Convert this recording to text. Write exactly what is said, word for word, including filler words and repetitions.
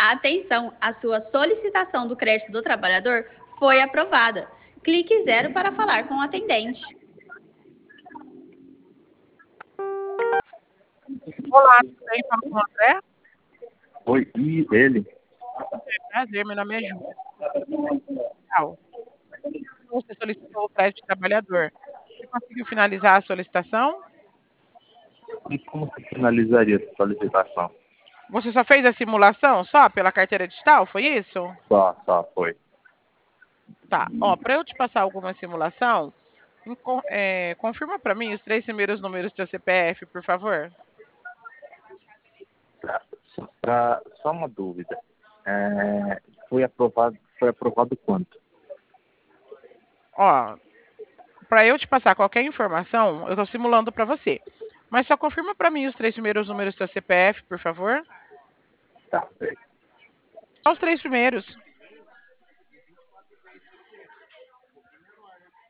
Atenção, a sua solicitação do crédito do trabalhador foi aprovada. Clique zero para falar com o atendente. Olá, tudo bem? Fala com o André? Oi, e ele? Prazer, meu nome é Júlia. Legal. Você solicitou o crédito de trabalhador. Você conseguiu finalizar a solicitação? E como se finalizaria essa solicitação? Você só fez a simulação só pela carteira digital, foi isso? Só, só foi. Tá. Ó, para eu te passar alguma simulação, inco- é, confirma para mim os três primeiros números do seu C P F, por favor. Tá. Só, pra, só uma dúvida. É, foi aprovado, foi aprovado quanto? Ó, para eu te passar qualquer informação, eu estou simulando para você. Mas só confirma para mim os três primeiros números do seu C P F, por favor. Tá, certo. Só os três primeiros.